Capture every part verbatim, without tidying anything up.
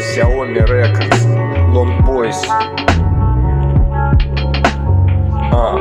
Xiaomi Records, Long Boys. А,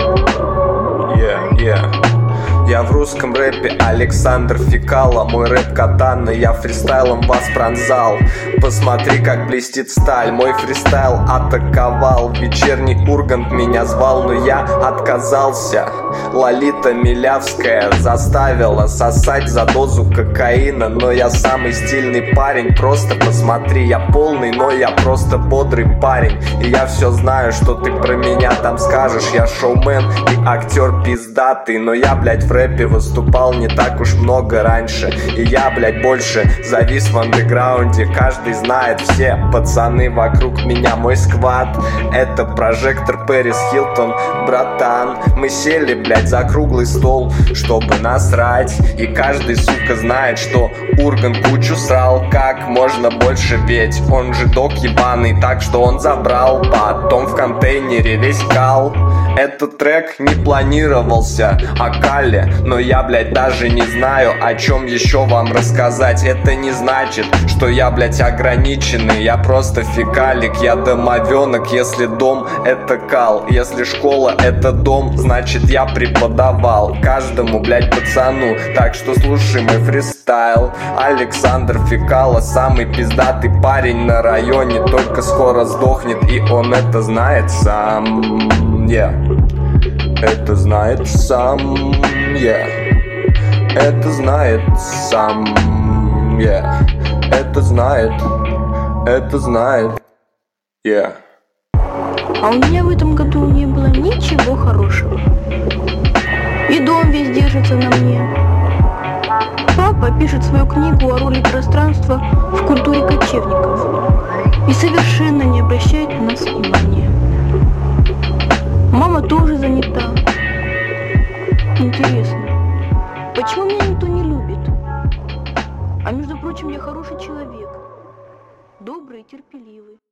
yeah, yeah. Я в русском рэпе Александр Фекала. Мой рэп катана, я фристайлом вас пронзал. Посмотри, как блестит сталь. Мой фристайл атаковал. Вечерний Ургант меня звал, но я отказался. Лолита Милявская заставила сосать за дозу кокаина. Но я самый стильный парень. Просто посмотри, я полный, но я просто бодрый парень. И я все знаю, что ты про меня там скажешь. Я шоумен и актер пиздатый. Но я, блядь, в рэпе выступал не так уж много раньше. И я, блядь, больше завис в андеграунде. Каждый знает, все пацаны вокруг меня. Мой сквад — это прожектор Пэрис Хилтон. Братан, мы сели, блядь, за круглый стол, чтобы насрать. И каждый, сука, знает, что Ургант кучу срал. Как можно больше, ведь он же док ебаный. Так что он забрал, потом в контейнере весь кал. Этот трек не планировался о Кале, но я, блядь, даже не знаю, о чем еще вам рассказать. Это не значит, что я, блядь, ограниченный. Я просто фекалик, я домовенок. Если дом — это кал, если школа — это дом, значит я преподавал каждому, блядь, пацану. Так что слушай мой фристайл. Александр Фекала, самый пиздатый парень на районе. Только скоро сдохнет, и он это знает сам. Yeah. Это знает сам, yeah. Это знает сам, yeah. Это знает, это знает, yeah. А у меня в этом году не было ничего хорошего. И дом весь держится на мне. Папа пишет свою книгу о роли пространства в культуре кочевников и совершенно не обращает на нас внимания. Мама тоже занята. Интересно, почему меня никто не любит? А между прочим, я хороший человек, добрый и терпеливый.